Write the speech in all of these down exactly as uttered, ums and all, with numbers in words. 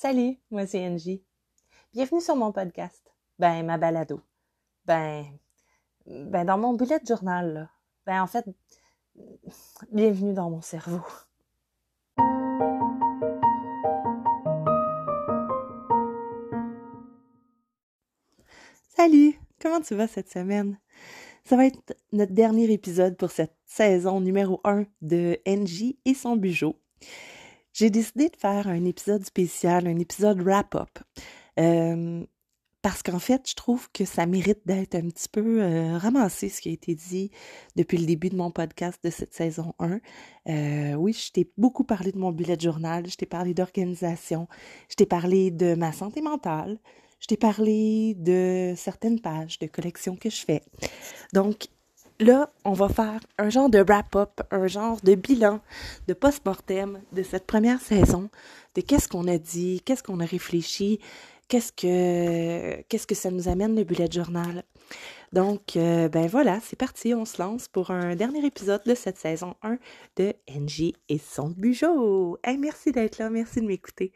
Salut, moi c'est Angie. Bienvenue sur mon podcast. Ben, ma balado. Ben, ben dans mon bullet journal, là. Ben, en fait, bienvenue dans mon cerveau. Salut, comment tu vas cette semaine? Ça va être notre dernier épisode pour cette saison numéro un de Angie et son bijou. J'ai décidé de faire un épisode spécial, un épisode wrap-up. Euh, Parce qu'en fait, je trouve que ça mérite d'être un petit peu euh, ramassé, ce qui a été dit depuis le début de mon podcast de cette saison un. Euh, oui, je t'ai beaucoup parlé de mon bullet journal, je t'ai parlé d'organisation, je t'ai parlé de ma santé mentale, je t'ai parlé de certaines pages de collection que je fais. Donc, là, on va faire un genre de wrap-up, un genre de bilan, de post-mortem de cette première saison, de qu'est-ce qu'on a dit, qu'est-ce qu'on a réfléchi, Qu'est-ce que qu'est-ce que ça nous amène le bullet journal? Donc, euh, ben voilà, c'est parti, on se lance pour un dernier épisode de cette saison un de Angie et son bijou. Hey, merci d'être là, merci de m'écouter.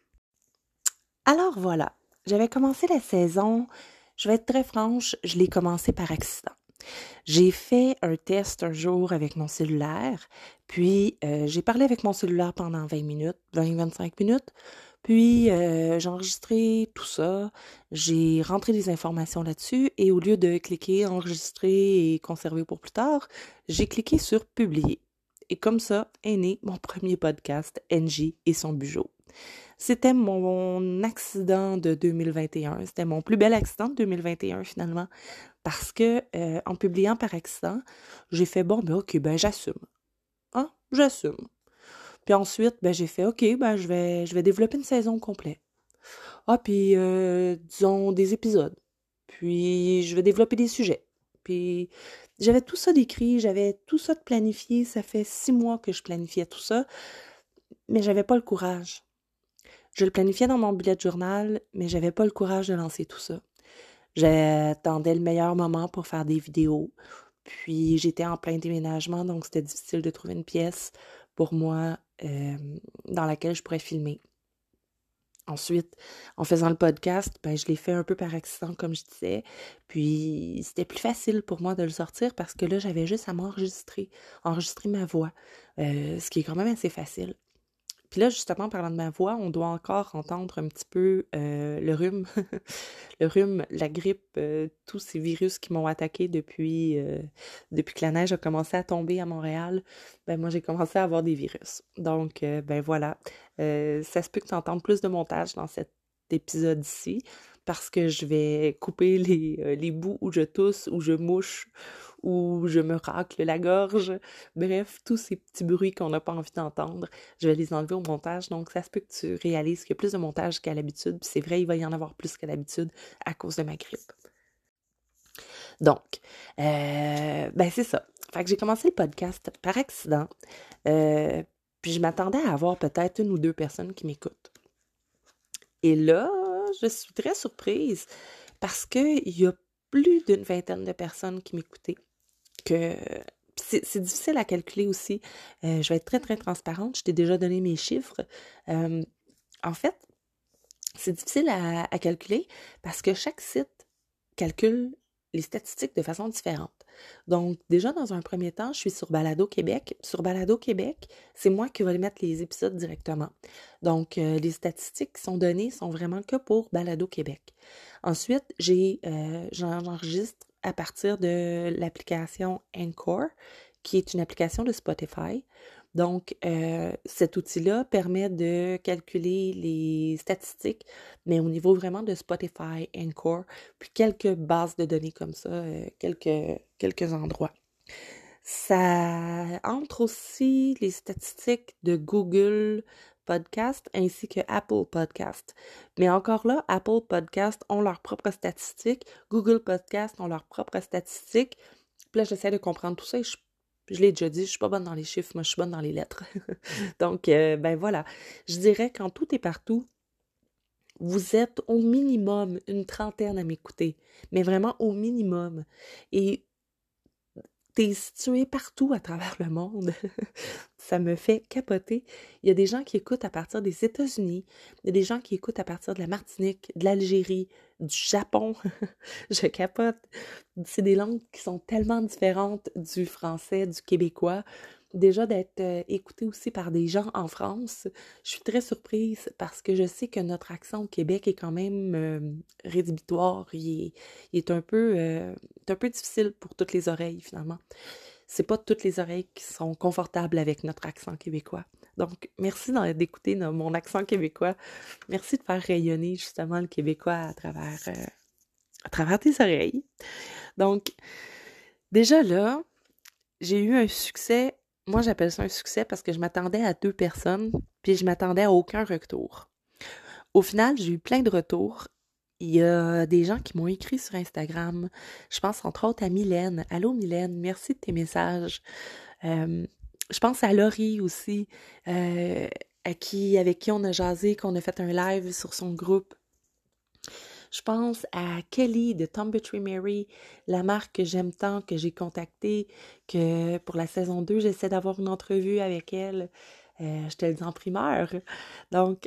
Alors voilà, j'avais commencé la saison, je vais être très franche, je l'ai commencé par accident. J'ai fait un test un jour avec mon cellulaire, puis euh, j'ai parlé avec mon cellulaire pendant vingt minutes, vingt à vingt-cinq minutes, puis euh, j'ai enregistré tout ça, j'ai rentré des informations là-dessus et au lieu de cliquer enregistrer et conserver pour plus tard, j'ai cliqué sur publier. Et comme ça est né mon premier podcast, Angie et son bijou. C'était mon accident de deux mille vingt et un, c'était mon plus bel accident de deux mille vingt et un finalement, parce que euh, en publiant par accident, j'ai fait bon ben ok ben j'assume, hein, j'assume. Puis ensuite, ben j'ai fait OK, ben je vais je vais développer une saison complète. Ah, puis euh, disons des épisodes. Puis je vais développer des sujets. Puis j'avais tout ça décrit, j'avais tout ça de planifié. Ça fait six mois que je planifiais tout ça, mais j'avais pas le courage. Je le planifiais dans mon bullet journal, mais j'avais pas le courage de lancer tout ça. J'attendais le meilleur moment pour faire des vidéos. Puis j'étais en plein déménagement, donc c'était difficile de trouver une pièce pour moi euh, dans laquelle je pourrais filmer. Ensuite, en faisant le podcast, ben, je l'ai fait un peu par accident, comme je disais. Puis c'était plus facile pour moi de le sortir parce que là, j'avais juste à m'enregistrer, enregistrer ma voix, euh, ce qui est quand même assez facile. Puis là, justement, parlant de ma voix, on doit encore entendre un petit peu euh, le rhume, le rhume, la grippe, euh, tous ces virus qui m'ont attaqué depuis, euh, depuis que la neige a commencé à tomber à Montréal. Ben moi, j'ai commencé à avoir des virus. Donc, euh, ben voilà, euh, ça se peut que tu entendes plus de montage dans cet épisode-ci parce que je vais couper les, euh, les bouts où je tousse, où je mouche, où je me racle la gorge. Bref, tous ces petits bruits qu'on n'a pas envie d'entendre, je vais les enlever au montage. Donc, ça se peut que tu réalises qu'il y a plus de montage qu'à l'habitude. Puis c'est vrai, il va y en avoir plus qu'à l'habitude à cause de ma grippe. Donc, euh, ben c'est ça. Fait que j'ai commencé le podcast par accident. Euh, puis je m'attendais à avoir peut-être une ou deux personnes qui m'écoutent. Et là, je suis très surprise parce qu'il y a plus d'une vingtaine de personnes qui m'écoutaient. Que c'est, c'est difficile à calculer aussi. Euh, je vais être très, très transparente. Je t'ai déjà donné mes chiffres. Euh, en fait, c'est difficile à, à calculer parce que chaque site calcule les statistiques de façon différente. Donc, déjà, dans un premier temps, je suis sur Balado Québec. Sur Balado Québec, c'est moi qui vais mettre les épisodes directement. Donc, euh, les statistiques qui sont données sont vraiment que pour Balado Québec. Ensuite, j'ai, euh, j'enregistre à partir de l'application Anchor, qui est une application de Spotify. Donc, euh, cet outil-là permet de calculer les statistiques, mais au niveau vraiment de Spotify, Anchor, puis quelques bases de données comme ça, euh, quelques, quelques endroits. Ça entre aussi les statistiques de Google Podcast ainsi que Apple Podcast. Mais encore là, Apple Podcast ont leurs propres statistiques, Google Podcast ont leurs propres statistiques. Puis là, j'essaie de comprendre tout ça et je je l'ai déjà dit, je suis pas bonne dans les chiffres, moi je suis bonne dans les lettres. Donc, euh, ben voilà, je dirais qu'en tout et partout, vous êtes au minimum une trentaine à m'écouter, mais vraiment au minimum. Et t'es situé partout à travers le monde. Ça me fait capoter. Il y a des gens qui écoutent à partir des États-Unis, il y a des gens qui écoutent à partir de la Martinique, de l'Algérie, du Japon. Je capote. C'est des langues qui sont tellement différentes du français, du québécois. Déjà d'être euh, écoutée aussi par des gens en France, je suis très surprise parce que je sais que notre accent au Québec est quand même euh, rédhibitoire. Il est, il est un peu, euh, est un peu difficile pour toutes les oreilles finalement. C'est pas toutes les oreilles qui sont confortables avec notre accent québécois. Donc, merci d'en- d'écouter no- mon accent québécois. Merci de faire rayonner justement le québécois à travers, euh, à travers tes oreilles. Donc, déjà là, j'ai eu un succès. Moi, j'appelle ça un succès parce que je m'attendais à deux personnes, puis je m'attendais à aucun retour. Au final, j'ai eu plein de retours. Il y a des gens qui m'ont écrit sur Instagram. Je pense entre autres à Mylène. Allô Mylène, merci de tes messages. Euh, je pense à Laurie aussi, euh, à qui, avec qui on a jasé, qu'on a fait un live sur son groupe. Je pense à Kelly de Tombatry Mary, la marque que j'aime tant, que j'ai contactée, que pour la saison deux, j'essaie d'avoir une entrevue avec elle. Euh, je te le dis en primeur. Donc,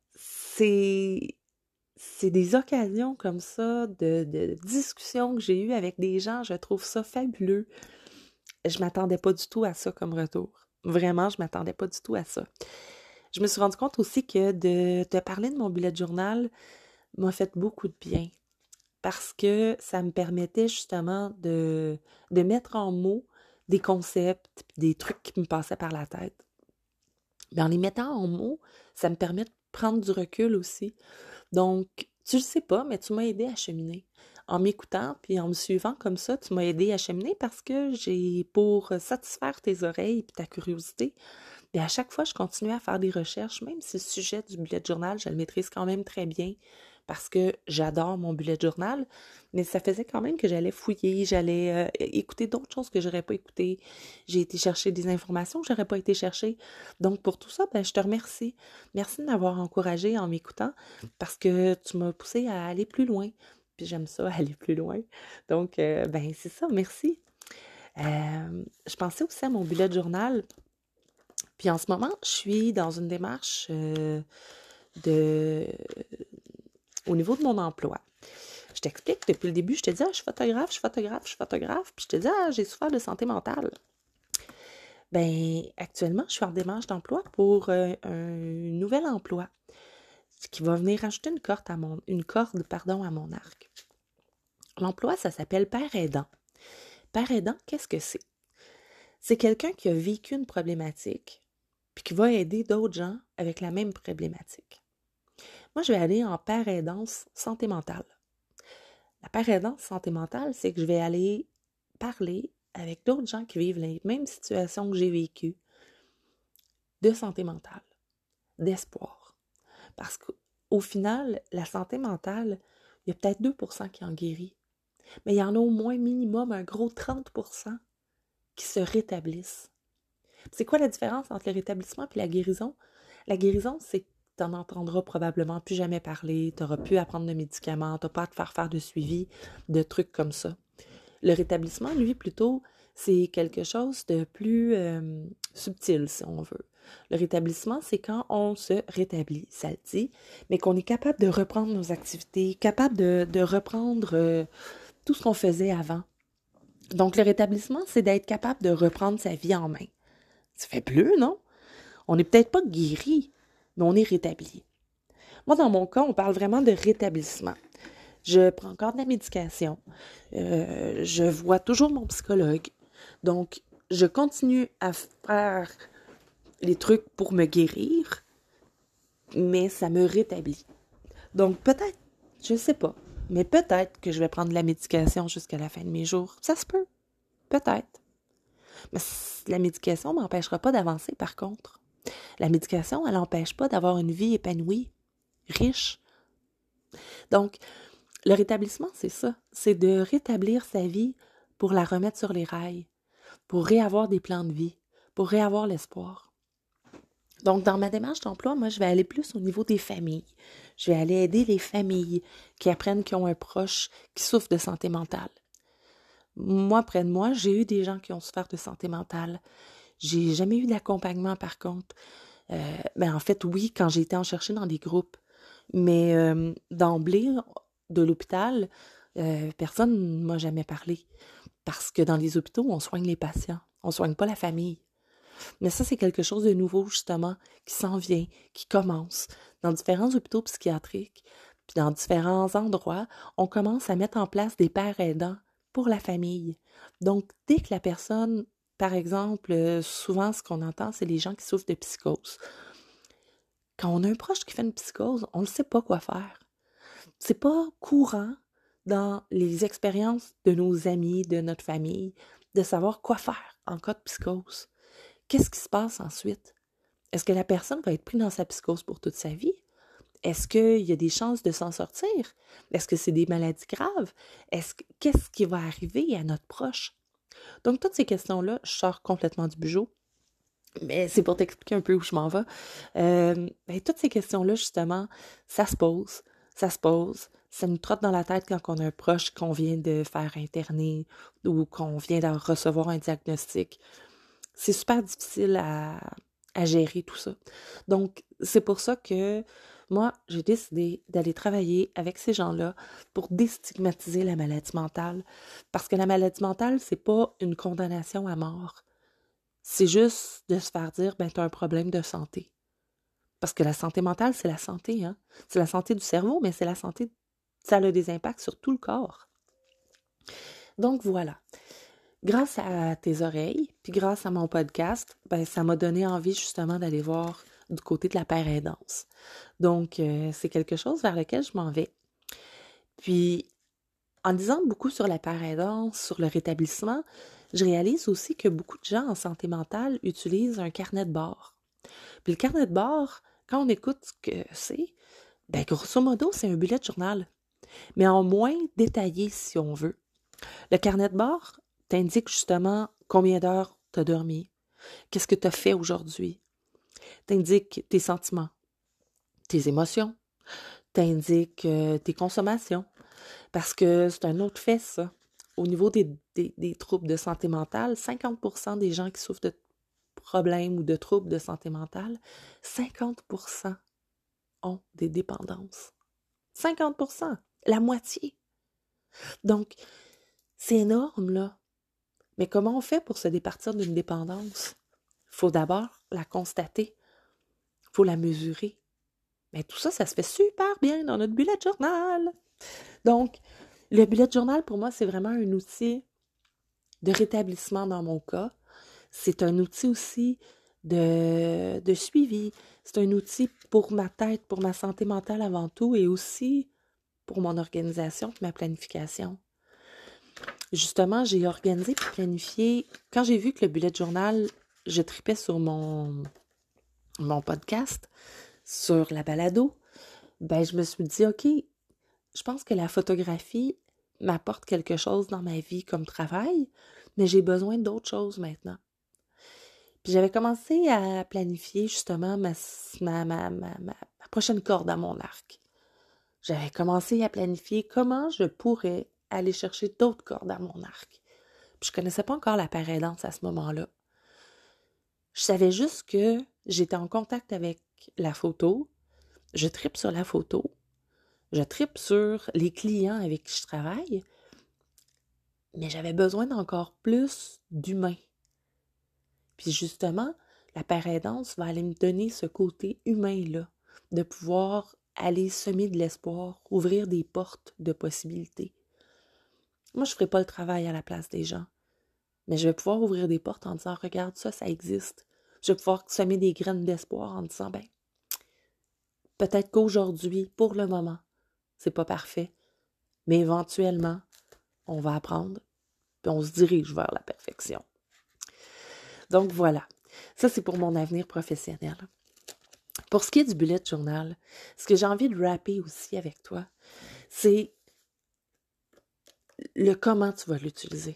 c'est c'est des occasions comme ça de, de discussions que j'ai eues avec des gens. Je trouve ça fabuleux. Je m'attendais pas du tout à ça comme retour. Vraiment, je m'attendais pas du tout à ça. Je me suis rendu compte aussi que de te parler de mon bullet journal m'a fait beaucoup de bien parce que ça me permettait justement de, de mettre en mots des concepts, des trucs qui me passaient par la tête. Mais en les mettant en mots, ça me permet de prendre du recul aussi. Donc, tu le sais pas, mais tu m'as aidé à cheminer. En m'écoutant puis en me suivant comme ça, tu m'as aidé à cheminer parce que j'ai, pour satisfaire tes oreilles et ta curiosité, puis à chaque fois, je continuais à faire des recherches, même si le sujet du bullet journal, je le maîtrise quand même très bien parce que j'adore mon bullet journal, mais ça faisait quand même que j'allais fouiller, j'allais euh, écouter d'autres choses que j'aurais pas écoutées. J'ai été chercher des informations que j'aurais pas été chercher. Donc pour tout ça, ben, je te remercie. Merci de m'avoir encouragée en m'écoutant parce que tu m'as poussé à aller plus loin. Puis j'aime ça, aller plus loin. Donc, euh, ben c'est ça, merci. Euh, je pensais aussi à mon bullet journal. Puis en ce moment, je suis dans une démarche euh, de au niveau de mon emploi. Je t'explique, depuis le début, je te dis, ah, je suis photographe, je suis photographe, je suis photographe. Puis je te dis, ah, j'ai souffert de santé mentale. Ben, actuellement, je suis en démarche d'emploi pour euh, un nouvel emploi qui va venir ajouter une corde à mon, une corde, pardon, à mon arc. L'emploi, ça s'appelle père aidant. Père aidant, qu'est-ce que c'est? C'est quelqu'un qui a vécu une problématique puis qui va aider d'autres gens avec la même problématique. Moi, je vais aller en père aidance santé mentale. La père aidance santé mentale, c'est que je vais aller parler avec d'autres gens qui vivent les mêmes situations que j'ai vécues de santé mentale, d'espoir. Parce qu'au final, la santé mentale, il y a peut-être deux pour cent qui en guérit, mais il y en a au moins minimum un gros trente pour cent qui se rétablissent. C'est quoi la différence entre le rétablissement et la guérison? La guérison, c'est que tu n'en entendras probablement plus jamais parler, tu n'auras plus à prendre de médicaments, tu n'as pas à te faire faire de suivi, de trucs comme ça. Le rétablissement, lui, plutôt, c'est quelque chose de plus euh, subtil, si on veut. Le rétablissement, c'est quand on se rétablit, ça le dit, mais qu'on est capable de reprendre nos activités, capable de, de reprendre euh, tout ce qu'on faisait avant. Donc, le rétablissement, c'est d'être capable de reprendre sa vie en main. Ça fait bleu, non? On n'est peut-être pas guéri, mais on est rétabli. Moi, dans mon cas, on parle vraiment de rétablissement. Je prends encore de la médication. Euh, je vois toujours mon psychologue. Donc, je continue à faire les trucs pour me guérir, mais ça me rétablit. Donc, peut-être, je ne sais pas, mais peut-être que je vais prendre de la médication jusqu'à la fin de mes jours. Ça se peut. Peut-être. Mais la médication ne m'empêchera pas d'avancer, par contre. La médication, elle n'empêche pas d'avoir une vie épanouie, riche. Donc, le rétablissement, c'est ça. C'est de rétablir sa vie pour la remettre sur les rails, pour réavoir des plans de vie, pour réavoir l'espoir. Donc, dans ma démarche d'emploi, moi, je vais aller plus au niveau des familles. Je vais aller aider les familles qui apprennent qu'ils ont un proche qui souffre de santé mentale. moi, près de moi, j'ai eu des gens qui ont souffert de santé mentale. J'ai jamais eu d'accompagnement, par contre. Euh, ben, en fait, oui, quand j'ai été en chercher dans des groupes. Mais euh, d'emblée, de l'hôpital, euh, personne ne m'a jamais parlé. Parce que dans les hôpitaux, on soigne les patients. On soigne pas la famille. Mais ça, c'est quelque chose de nouveau, justement, qui s'en vient, qui commence. Dans différents hôpitaux psychiatriques, puis dans différents endroits, on commence à mettre en place des pères aidants pour la famille. Donc, dès que la personne, par exemple, euh, souvent, ce qu'on entend, c'est les gens qui souffrent de psychose. Quand on a un proche qui fait une psychose, on ne sait pas quoi faire. C'est pas courant dans les expériences de nos amis, de notre famille, de savoir quoi faire en cas de psychose. Qu'est-ce qui se passe ensuite? Est-ce que la personne va être prise dans sa psychose pour toute sa vie? Est-ce qu'il y a des chances de s'en sortir? Est-ce que c'est des maladies graves? Est-ce que, qu'est-ce qui va arriver à notre proche? Donc, toutes ces questions-là, je sors complètement du bugeot, mais c'est pour t'expliquer un peu où je m'en vais. Euh, ben, toutes ces questions-là, justement, ça se pose, ça se pose, ça nous trotte dans la tête quand on a un proche qu'on vient de faire interner ou qu'on vient de recevoir un diagnostic. C'est super difficile à, à gérer tout ça. Donc, c'est pour ça que moi, j'ai décidé d'aller travailler avec ces gens-là pour déstigmatiser la maladie mentale. Parce que la maladie mentale, c'est pas une condamnation à mort. C'est juste de se faire dire, ben, t'as un problème de santé. Parce que la santé mentale, c'est la santé, hein. C'est la santé du cerveau, mais c'est la santé, ça a des impacts sur tout le corps. Donc, voilà. Grâce à tes oreilles, puis grâce à mon podcast, ben, ça m'a donné envie justement d'aller voir du côté de la paire-aidance. Donc, euh, c'est quelque chose vers lequel je m'en vais. Puis, en disant beaucoup sur la paire-aidance, sur le rétablissement, je réalise aussi que beaucoup de gens en santé mentale utilisent un carnet de bord. Puis le carnet de bord, quand on écoute ce que c'est, ben grosso modo, c'est un bullet journal, mais en moins détaillé si on veut. Le carnet de bord t'indique justement combien d'heures tu as dormi, qu'est-ce que tu as fait aujourd'hui, t'indique tes sentiments, tes émotions, t'indique euh, tes consommations, parce que c'est un autre fait, ça. Au niveau des, des, des troubles de santé mentale, cinquante pour cent des gens qui souffrent de problèmes ou de troubles de santé mentale, cinquante pour cent ont des dépendances. cinquante pour cent, la moitié. Donc, c'est énorme, là. Mais comment on fait pour se départir d'une dépendance? Il faut d'abord la constater. Il faut la mesurer. Mais tout ça, ça se fait super bien dans notre bullet journal. Donc, le bullet journal, pour moi, c'est vraiment un outil de rétablissement dans mon cas. C'est un outil aussi de, de suivi. C'est un outil pour ma tête, pour ma santé mentale avant tout, et aussi pour mon organisation, ma planification. Justement, j'ai organisé et planifié. Quand j'ai vu que le bullet journal, je tripais sur mon, mon podcast, sur la balado, ben je me suis dit, OK, je pense que la photographie m'apporte quelque chose dans ma vie comme travail, mais j'ai besoin d'autres choses maintenant. Puis j'avais commencé à planifier justement ma, ma, ma, ma, ma prochaine corde à mon arc. J'avais commencé à planifier comment je pourrais aller chercher d'autres cordes à mon arc. Puis je connaissais pas encore la paire-aidance à ce moment-là. Je savais juste que j'étais en contact avec la photo, je tripe sur la photo, je tripe sur les clients avec qui je travaille, mais j'avais besoin d'encore plus d'humains. Puis justement, la paire-aidance va aller me donner ce côté humain-là, de pouvoir aller semer de l'espoir, ouvrir des portes de possibilités. Moi, je ne ferai pas le travail à la place des gens, mais je vais pouvoir ouvrir des portes en disant, regarde ça, ça existe. Je vais pouvoir semer des graines d'espoir en disant, ben, peut-être qu'aujourd'hui, pour le moment, c'est pas parfait, mais éventuellement, on va apprendre, puis on se dirige vers la perfection. Donc voilà, ça c'est pour mon avenir professionnel. Pour ce qui est du bullet journal, ce que j'ai envie de rapper aussi avec toi, c'est le comment tu vas l'utiliser.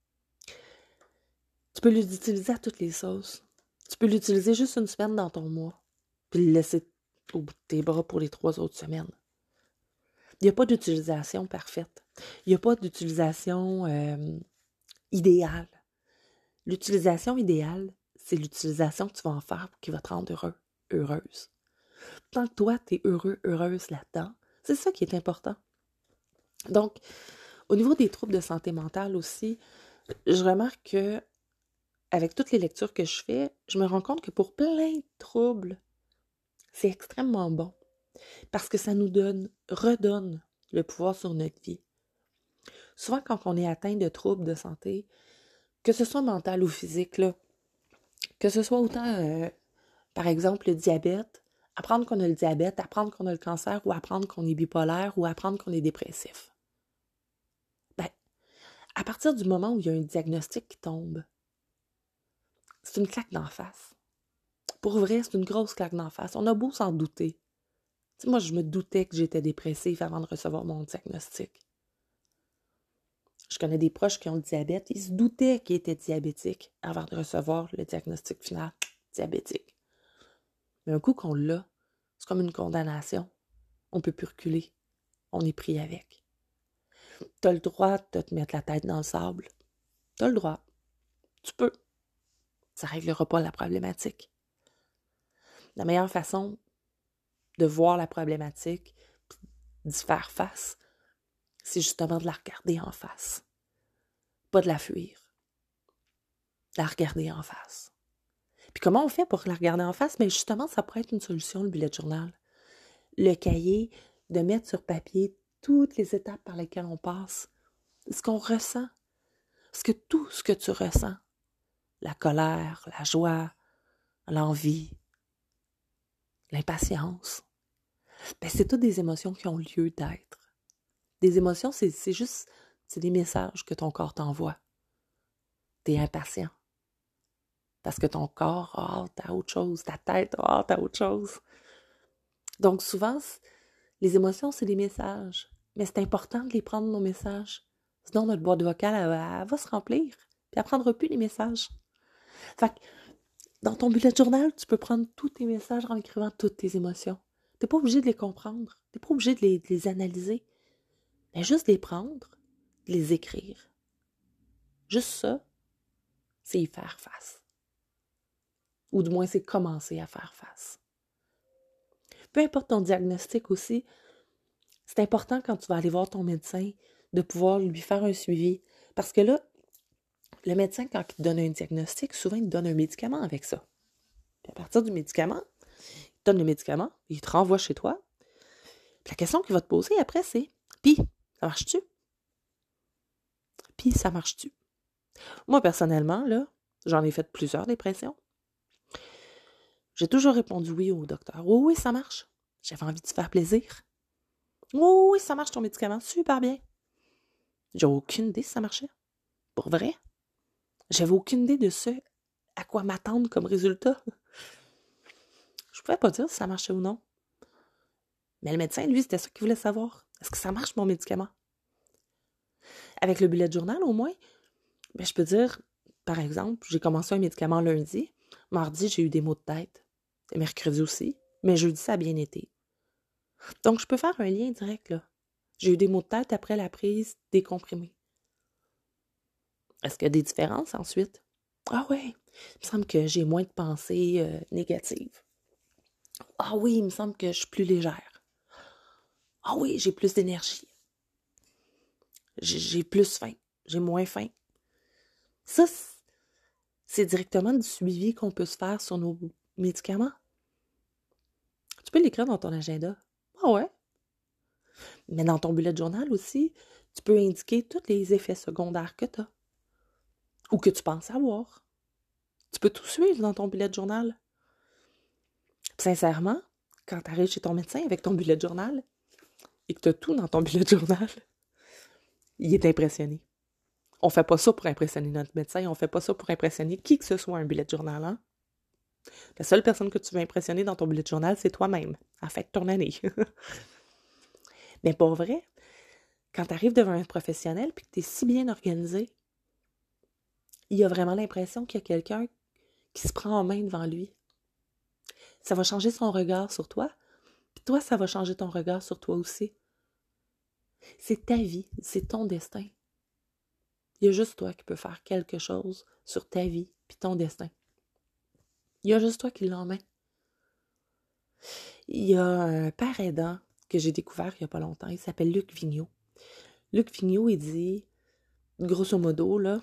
Tu peux l'utiliser à toutes les sauces. Tu peux l'utiliser juste une semaine dans ton mois, puis le laisser au bout de tes bras pour les trois autres semaines. Il n'y a pas d'utilisation parfaite. Il n'y a pas d'utilisation euh, idéal. L'utilisation idéale, c'est l'utilisation que tu vas en faire qui va te rendre heureux, heureuse. Tant que toi, tu es heureux, heureuse là-dedans, c'est ça qui est important. Donc, au niveau des troubles de santé mentale aussi, je remarque que avec toutes les lectures que je fais, je me rends compte que pour plein de troubles, c'est extrêmement bon. Parce que ça nous donne, redonne le pouvoir sur notre vie. Souvent, quand on est atteint de troubles de santé, que ce soit mental ou physique, là, que ce soit autant, euh, par exemple, le diabète, apprendre qu'on a le diabète, apprendre qu'on a le cancer, ou apprendre qu'on est bipolaire, ou apprendre qu'on est dépressif. Ben, à partir du moment où il y a un diagnostic qui tombe, c'est une claque d'en face. Pour vrai, c'est une grosse claque d'en face. On a beau s'en douter. Tu sais, moi, je me doutais que j'étais dépressive avant de recevoir mon diagnostic. Je connais des proches qui ont le diabète. Ils se doutaient qu'ils étaient diabétiques avant de recevoir le diagnostic final diabétique. Mais un coup qu'on l'a, c'est comme une condamnation. On ne peut plus reculer. On est pris avec. Tu as le droit de te mettre la tête dans le sable. Tu as le droit. Tu peux. Ça ne réglera pas la problématique. La meilleure façon de voir la problématique, d'y faire face, c'est justement de la regarder en face. Pas de la fuir. De la regarder en face. Puis comment on fait pour la regarder en face? Bien justement, ça pourrait être une solution, le bullet journal. Le cahier, de mettre sur papier toutes les étapes par lesquelles on passe, ce qu'on ressent. Parce que tout ce que tu ressens, la colère, la joie, l'envie, l'impatience, ben c'est toutes des émotions qui ont lieu d'être. Des émotions, c'est, c'est juste, c'est des messages que ton corps t'envoie. T'es impatient. Parce que ton corps a hâte à autre chose, ta tête a hâte à autre chose. Donc souvent, les émotions, c'est des messages. Mais c'est important de les prendre, nos messages. Sinon, notre boîte vocale, elle, elle va se remplir. Puis elle ne prendra plus les messages. Fait que, dans ton bullet journal, tu peux prendre tous tes messages en écrivant toutes tes émotions. Tu n'es pas obligé de les comprendre. Tu n'es pas obligé de les, de les analyser. Mais juste les prendre, de les écrire. Juste ça, c'est y faire face. Ou du moins, c'est commencer à faire face. Peu importe ton diagnostic aussi, c'est important quand tu vas aller voir ton médecin de pouvoir lui faire un suivi. Parce que là, le médecin, quand il te donne un diagnostic, souvent, il te donne un médicament avec ça. Puis à partir du médicament, il te donne le médicament, il te renvoie chez toi. Puis la question qu'il va te poser après, c'est « Puis, ça marche-tu? » Puis, ça marche-tu? Moi, personnellement, là, j'en ai fait plusieurs dépressions. J'ai toujours répondu oui au docteur. Oui, oui, ça marche. J'avais envie de te faire plaisir. Oui, oui, ça marche ton médicament, super bien. J'ai aucune idée si ça marchait. Pour vrai. J'avais aucune idée de ce à quoi m'attendre comme résultat. Je pouvais pas dire si ça marchait ou non. Mais le médecin, lui, c'était ça qu'il voulait savoir. Est-ce que ça marche mon médicament? Avec le bullet journal, au moins, ben, je peux dire, par exemple, j'ai commencé un médicament lundi. Mardi, j'ai eu des maux de tête. Et mercredi aussi. Mais jeudi, ça a bien été. Donc, je peux faire un lien direct, là. J'ai eu des maux de tête après la prise des comprimés. Est-ce qu'il y a des différences ensuite? Ah oui, il me semble que j'ai moins de pensées euh, négatives. Ah oui, il me semble que je suis plus légère. Ah oui, j'ai plus d'énergie. J'ai, j'ai plus faim. J'ai moins faim. Ça, c'est directement du suivi qu'on peut se faire sur nos médicaments. Tu peux l'écrire dans ton agenda. Ah ouais. Mais dans ton bullet journal aussi, tu peux indiquer tous les effets secondaires que tu as. Ou que tu penses avoir. Tu peux tout suivre dans ton bullet journal. Sincèrement, quand tu arrives chez ton médecin avec ton bullet journal et que tu as tout dans ton bullet journal, il est impressionné. On fait pas ça pour impressionner notre médecin, on fait pas ça pour impressionner qui que ce soit un bullet journal. Hein? La seule personne que tu veux impressionner dans ton bullet journal, c'est toi-même, à la fin de ton année. Mais pour vrai, quand tu arrives devant un professionnel et que tu es si bien organisé, il a vraiment l'impression qu'il y a quelqu'un qui se prend en main devant lui. Ça va changer son regard sur toi, puis toi, ça va changer ton regard sur toi aussi. C'est ta vie, c'est ton destin. Il y a juste toi qui peux faire quelque chose sur ta vie puis ton destin. Il y a juste toi qui l'as en main. Il y a un père aidant que j'ai découvert il n'y a pas longtemps. Il s'appelle Luc Vigneault. Luc Vigneault, il dit, grosso modo, là,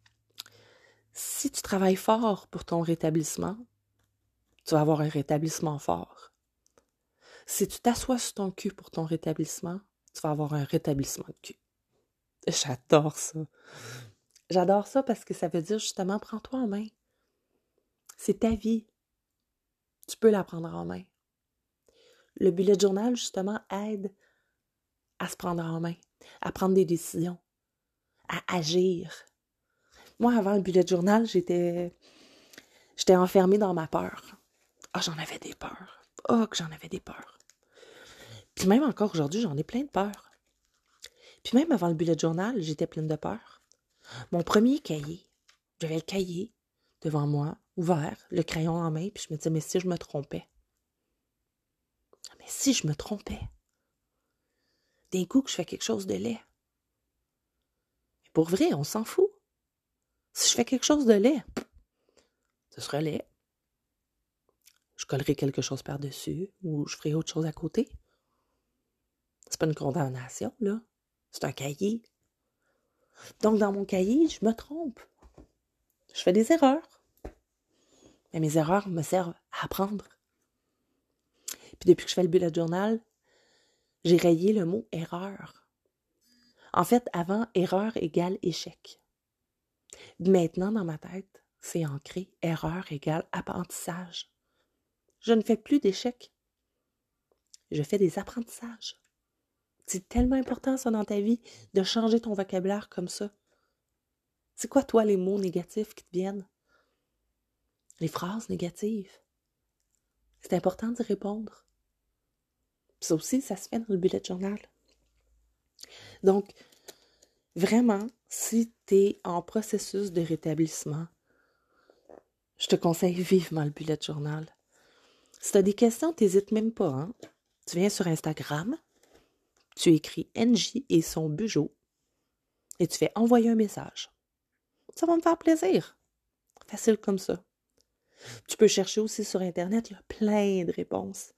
si tu travailles fort pour ton rétablissement, tu vas avoir un rétablissement fort. Si tu t'assois sur ton cul pour ton rétablissement, tu vas avoir un rétablissement de cul. J'adore ça. J'adore ça parce que ça veut dire justement, prends-toi en main. C'est ta vie. Tu peux la prendre en main. Le bullet journal, justement, aide à se prendre en main, à prendre des décisions, à agir. Moi, avant le bullet journal, j'étais, j'étais enfermée dans ma peur. Ah, oh, j'en avais des peurs. Oh, que j'en avais des peurs. Puis même encore aujourd'hui, j'en ai plein de peurs. Puis même avant le bullet journal, j'étais pleine de peurs. Mon premier cahier, j'avais le cahier devant moi, ouvert, le crayon en main, puis je me disais, mais si je me trompais? Mais si je me trompais? D'un coup que je fais quelque chose de laid. Mais pour vrai, on s'en fout. Si je fais quelque chose de laid, ce sera laid. Je collerai quelque chose par-dessus ou je ferai autre chose à côté. C'est pas une condamnation, là. C'est un cahier. Donc, dans mon cahier, je me trompe. Je fais des erreurs. Mais mes erreurs me servent à apprendre. Puis depuis que je fais le bullet journal, j'ai rayé le mot « erreur ». En fait, avant, erreur égale échec. Maintenant, dans ma tête, c'est ancré. Erreur égale apprentissage. Je ne fais plus d'échecs. Je fais des apprentissages. C'est tellement important, ça, dans ta vie, de changer ton vocabulaire comme ça. C'est quoi, toi, les mots négatifs qui te viennent? Les phrases négatives. C'est important d'y répondre. Puis ça aussi, ça se fait dans le bullet journal. Donc, vraiment, si tu es en processus de rétablissement, je te conseille vivement le bullet journal. Si tu as des questions, t'hésites même pas. Hein? Tu viens sur Instagram, tu écris N J et son Bugeaud et tu fais envoyer un message. Ça va me faire plaisir. Facile comme ça. Tu peux chercher aussi sur Internet, il y a plein de réponses.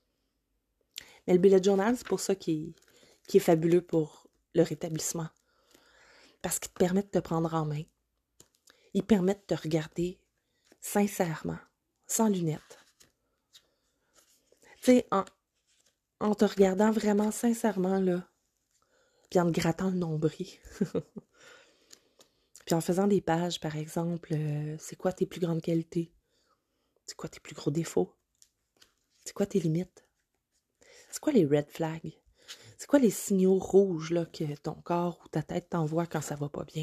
Mais le bullet journal, c'est pour ça qu'il qui est fabuleux pour le rétablissement. Parce qu'il te permet de te prendre en main. Il permet de te regarder sincèrement, sans lunettes. Tu sais, en, en te regardant vraiment sincèrement, là, puis en te grattant le nombril. Puis en faisant des pages, par exemple, euh, c'est quoi tes plus grandes qualités? C'est quoi tes plus gros défauts? C'est quoi tes limites? C'est quoi les red flags? C'est quoi les signaux rouges là, que ton corps ou ta tête t'envoie quand ça va pas bien?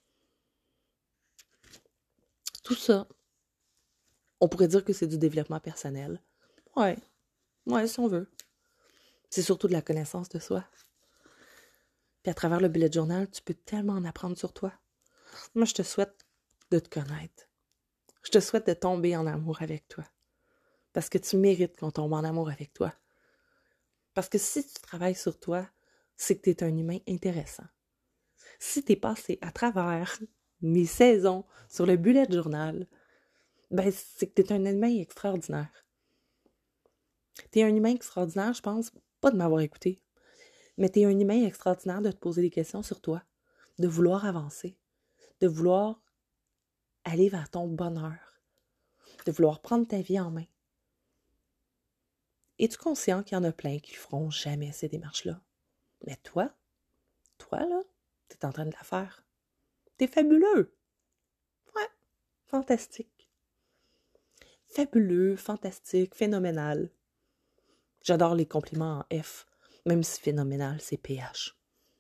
Tout ça, on pourrait dire que c'est du développement personnel. Ouais, ouais, si on veut. C'est surtout de la connaissance de soi. Puis à travers le bullet journal, tu peux tellement en apprendre sur toi. Moi, je te souhaite de te connaître. Je te souhaite de tomber en amour avec toi. Parce que tu mérites qu'on tombe en amour avec toi. Parce que si tu travailles sur toi, c'est que tu es un humain intéressant. Si tu es passé à travers mes saisons sur le bullet journal, ben c'est que tu es un humain extraordinaire. Tu es un humain extraordinaire, je pense, pas de m'avoir écouté, mais tu es un humain extraordinaire de te poser des questions sur toi, de vouloir avancer, de vouloir aller vers ton bonheur, de vouloir prendre ta vie en main. Es-tu conscient qu'il y en a plein qui ne feront jamais ces démarches-là? Mais toi, toi là, tu es en train de la faire. T'es fabuleux! Ouais, fantastique. Fabuleux, fantastique, phénoménal. J'adore les compliments en F, même si phénoménal, c'est P H.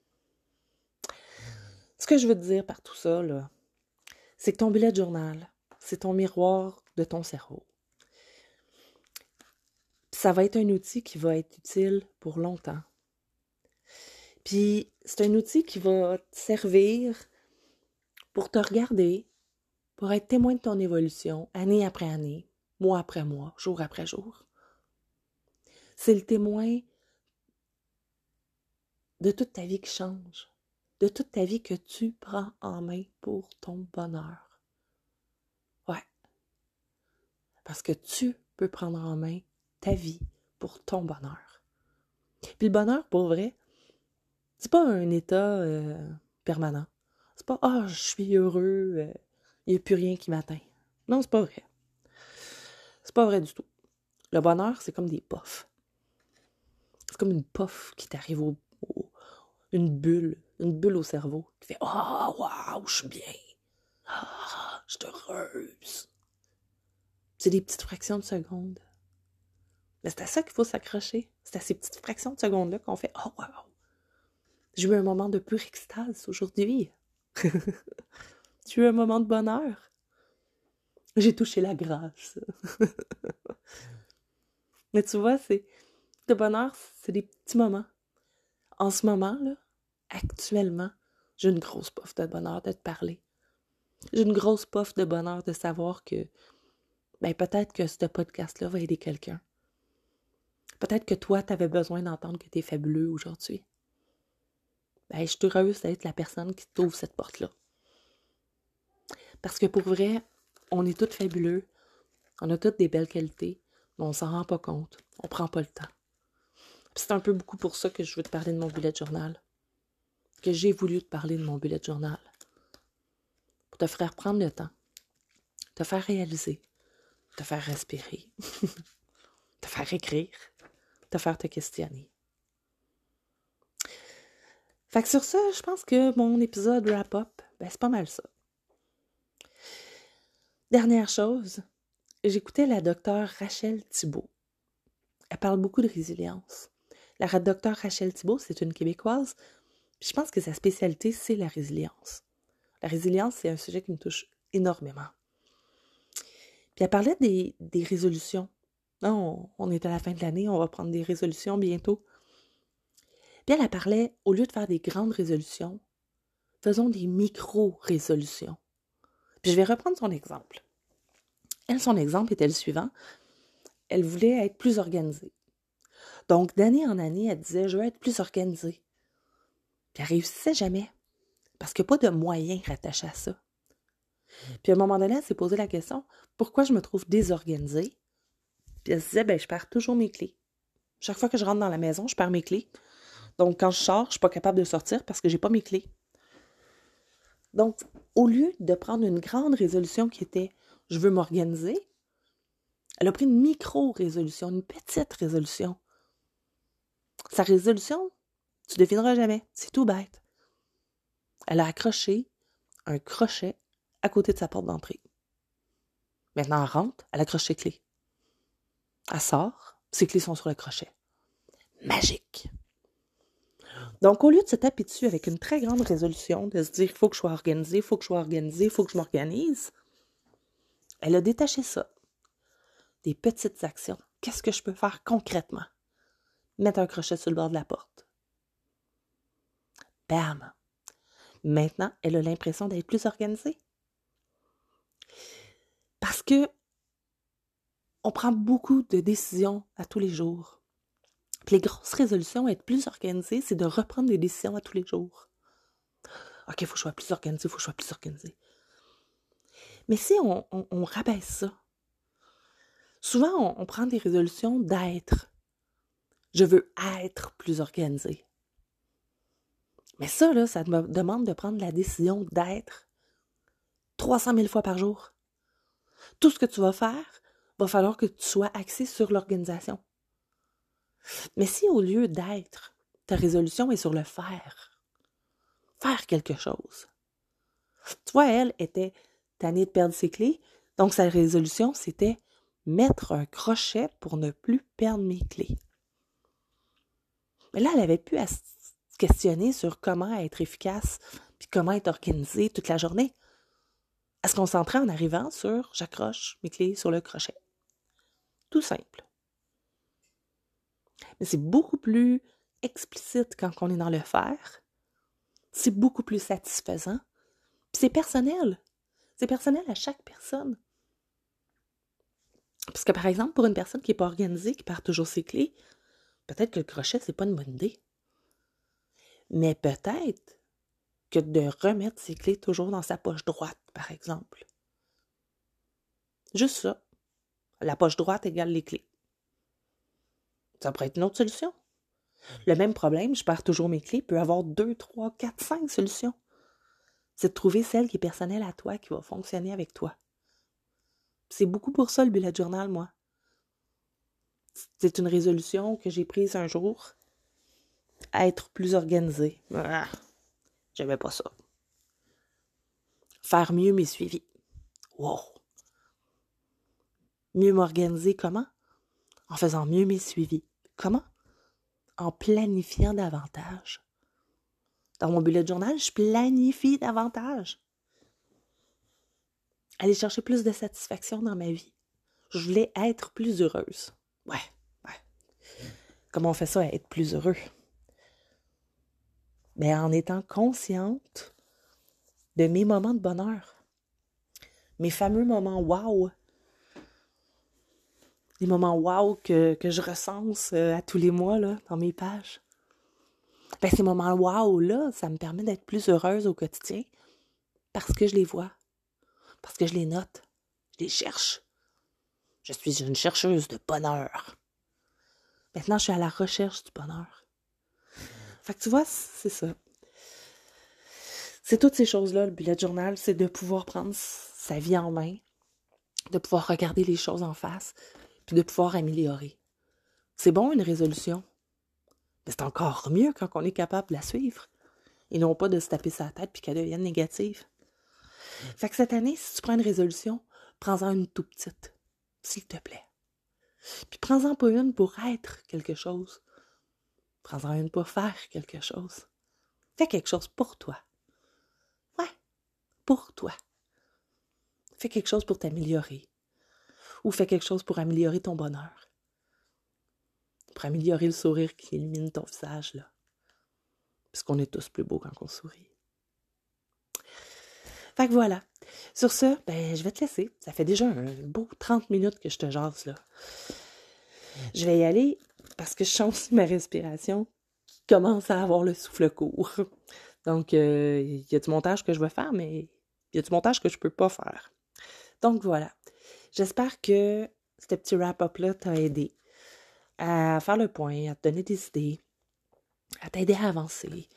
Ce que je veux te dire par tout ça, là, c'est que ton bullet journal, c'est ton miroir de ton cerveau. Ça va être un outil qui va être utile pour longtemps. Puis, c'est un outil qui va te servir pour te regarder, pour être témoin de ton évolution, année après année, mois après mois, jour après jour. C'est le témoin de toute ta vie qui change. de toute ta vie que tu prends en main pour ton bonheur. Ouais. Parce que tu peux prendre en main ta vie pour ton bonheur. Puis le bonheur, pour vrai, c'est pas un état euh, permanent. C'est pas « Ah, oh, je suis heureux, il euh, n'y a plus rien qui m'atteint. » Non, c'est pas vrai. C'est pas vrai du tout. Le bonheur, c'est comme des puffs. C'est comme une puff qui t'arrive au, au... Une bulle. Une bulle au cerveau. Qui fait « Ah, oh, waouh, je suis bien. Ah, je suis heureuse. » C'est des petites fractions de secondes. Mais c'est à ça qu'il faut s'accrocher. C'est à ces petites fractions de secondes-là qu'on fait « Oh, waouh. J'ai eu un moment de pure extase aujourd'hui. J'ai eu un moment de bonheur. J'ai touché la grâce. » Mais tu vois, c'est le bonheur, c'est des petits moments. En ce moment, là, actuellement, j'ai une grosse puff de bonheur de te parler. J'ai une grosse puff de bonheur de savoir que ben peut-être que ce podcast-là va aider quelqu'un. Peut-être que toi, tu avais besoin d'entendre que tu es fabuleux aujourd'hui. Ben, je suis heureuse d'être la personne qui t'ouvre cette porte-là. Parce que pour vrai, on est tous fabuleux, on a toutes des belles qualités, mais on s'en rend pas compte, on prend pas le temps. Puis c'est un peu beaucoup pour ça que je veux te parler de mon bullet journal. Que j'ai voulu te parler de mon bullet journal. Pour te faire prendre le temps, te faire réaliser, te faire respirer, te faire écrire, te faire te questionner. Fait que sur ça, je pense que mon épisode wrap-up, ben c'est pas mal ça. Dernière chose, j'écoutais la docteure Rachel Thibault. Elle parle beaucoup de résilience. La docteure Rachel Thibault, c'est une Québécoise, puis je pense que sa spécialité, c'est la résilience. La résilience, c'est un sujet qui me touche énormément. Puis elle parlait des, des résolutions. Non, on, on est à la fin de l'année, on va prendre des résolutions bientôt. Puis elle, elle parlait, au lieu de faire des grandes résolutions, faisons des micro-résolutions. Puis je vais reprendre son exemple. Elle, son exemple était le suivant. Elle voulait être plus organisée. Donc, d'année en année, elle disait, je veux être plus organisée. Puis elle réussissait jamais. Parce qu'il n'y a pas de moyens rattachés à ça. Puis à un moment donné, elle s'est posé la question, pourquoi je me trouve désorganisée? Puis elle se disait, ben je perds toujours mes clés. Chaque fois que je rentre dans la maison, je perds mes clés. Donc, quand je sors, je ne suis pas capable de sortir parce que je n'ai pas mes clés. Donc, au lieu de prendre une grande résolution qui était « je veux m'organiser », elle a pris une micro-résolution, une petite résolution. Sa résolution, tu ne devineras jamais, c'est tout bête. Elle a accroché un crochet à côté de sa porte d'entrée. Maintenant, elle rentre, elle accroche ses clés. Elle sort, ses clés sont sur le crochet. Magique! Donc, au lieu de se taper dessus avec une très grande résolution, de se dire « il faut que je sois organisée, il faut que je sois organisée, il faut que je m'organise », elle a détaché ça. Des petites actions. Qu'est-ce que je peux faire concrètement? Mettre un crochet sur le bord de la porte. Bam! Maintenant, elle a l'impression d'être plus organisée. Parce que on prend beaucoup de décisions à tous les jours. Puis les grosses résolutions à être plus organisées, c'est de reprendre des décisions à tous les jours. OK, il faut que je sois plus organisée, il faut que je sois plus organisée. Mais si on, on, on rabaisse ça, souvent on, on prend des résolutions d'être. Je veux être plus organisée. Mais ça, là, ça me demande de prendre la décision d'être trois cent mille fois par jour. Tout ce que tu vas faire, va falloir que tu sois axé sur l'organisation. Mais si au lieu d'être, ta résolution est sur le faire, faire quelque chose. Tu vois, elle était tannée de perdre ses clés, donc sa résolution, c'était mettre un crochet pour ne plus perdre mes clés. Mais là, elle avait pu se questionner sur comment être efficace puis comment être organisée toute la journée. Elle se concentrait en arrivant sur « j'accroche mes clés sur le crochet ». Tout simple. Mais c'est beaucoup plus explicite quand on est dans le faire. C'est beaucoup plus satisfaisant. Puis c'est personnel. C'est personnel à chaque personne. Parce que par exemple, pour une personne qui n'est pas organisée, qui perd toujours ses clés, peut-être que le crochet, c'est pas une bonne idée. Mais peut-être que de remettre ses clés toujours dans sa poche droite, par exemple. Juste ça. La poche droite égale les clés. Ça pourrait être une autre solution. Le même problème, je perds toujours mes clés, peut avoir deux, trois, quatre, cinq solutions. C'est de trouver celle qui est personnelle à toi, qui va fonctionner avec toi. C'est beaucoup pour ça le bullet journal, moi. C'est une résolution que j'ai prise un jour, à être plus organisée. Ah, j'aimais pas ça. Faire mieux mes suivis. Wow! Mieux m'organiser comment? En faisant mieux mes suivis. Comment? En planifiant davantage. Dans mon bullet journal, je planifie davantage. Aller chercher plus de satisfaction dans ma vie. Je voulais être plus heureuse. Ouais, ouais. Comment on fait ça, être plus heureux? Ben, en étant consciente de mes moments de bonheur. Mes fameux moments wow. Les moments wow que, que je recense euh, à tous les mois là, dans mes pages. Ben, ces moments wow-là, ça me permet d'être plus heureuse au quotidien parce que je les vois, parce que je les note, je les cherche. Je suis une chercheuse de bonheur. Maintenant, je suis à la recherche du bonheur. Fait que tu vois, c'est ça. C'est toutes ces choses-là, le bullet journal, c'est de pouvoir prendre sa vie en main, de pouvoir regarder les choses en face, puis de pouvoir améliorer. C'est bon, une résolution. Mais c'est encore mieux quand on est capable de la suivre. Et non pas de se taper sa tête puis qu'elle devienne négative. Fait que cette année, si tu prends une résolution, prends-en une tout petite, s'il te plaît. Puis prends-en pas une pour être quelque chose. Prends-en une pour faire quelque chose. Fais quelque chose pour toi. Ouais, pour toi. Fais quelque chose pour t'améliorer. Ou fais quelque chose pour améliorer ton bonheur. Pour améliorer le sourire qui illumine ton visage, là. Puisqu'on est tous plus beaux quand on sourit. Fait que voilà. Sur ce, ben, je vais te laisser. Ça fait déjà un beau trente minutes que je te jase, là. Je vais y aller parce que je sens aussi ma respiration qui commence à avoir le souffle court. Donc, il euh, y a du montage que je vais faire, mais il y a du montage que je peux pas faire. Donc, voilà. J'espère que ce petit wrap-up-là t'a aidé à faire le point, à te donner des idées, à t'aider à avancer,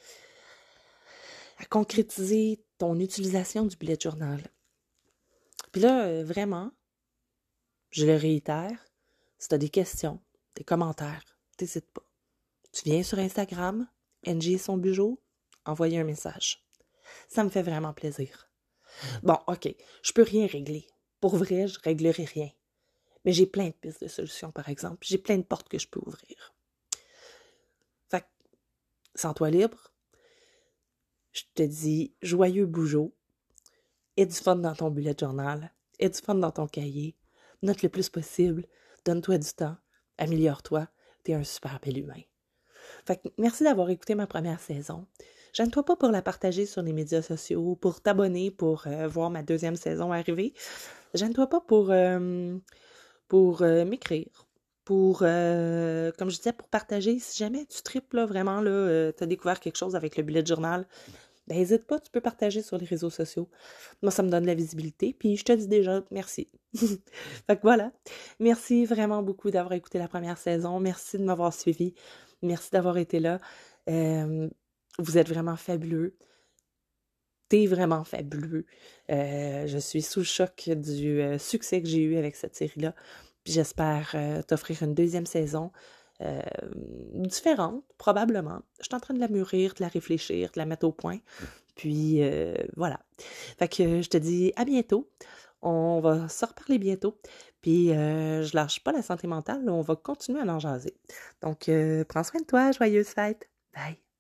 à concrétiser ton utilisation du bullet journal. Puis là, euh, vraiment, je le réitère, si tu as des questions, des commentaires, n'hésite pas. Tu viens sur Instagram, N J et son bijou, envoyer un message. Ça me fait vraiment plaisir. Bon, ok, je peux rien régler. Pour vrai, je réglerai rien. Mais j'ai plein de pistes de solutions, par exemple. J'ai plein de portes que je peux ouvrir. Fait que, sens-toi libre. Je te dis joyeux bougeot. Aie du fun dans ton bullet journal. Aie du fun dans ton cahier. Note le plus possible. Donne-toi du temps. Améliore-toi. T'es un super bel humain. Fait que merci d'avoir écouté ma première saison. Gêne-toi pas pour la partager sur les médias sociaux, pour t'abonner, pour euh, voir ma deuxième saison arriver. Gêne-toi pas pour, euh, pour euh, m'écrire, pour, euh, comme je disais, pour partager. Si jamais tu tripes, là, vraiment, là, euh, tu as découvert quelque chose avec le bullet journal, ben n'hésite pas, tu peux partager sur les réseaux sociaux. Moi, ça me donne de la visibilité, puis je te dis déjà merci. Fait que voilà, merci vraiment beaucoup d'avoir écouté la première saison, merci de m'avoir suivi, merci d'avoir été là. Euh, vous êtes vraiment fabuleux. T'es vraiment fabuleux. Euh, je suis sous le choc du euh, succès que j'ai eu avec cette série-là. Puis j'espère euh, t'offrir une deuxième saison euh, différente, probablement. Je suis en train de la mûrir, de la réfléchir, de la mettre au point. Puis euh, voilà. Fait que je te dis à bientôt. On va se reparler bientôt. Puis euh, je lâche pas la santé mentale. On va continuer à en jaser. Donc, euh, prends soin de toi. Joyeuse fête. Bye.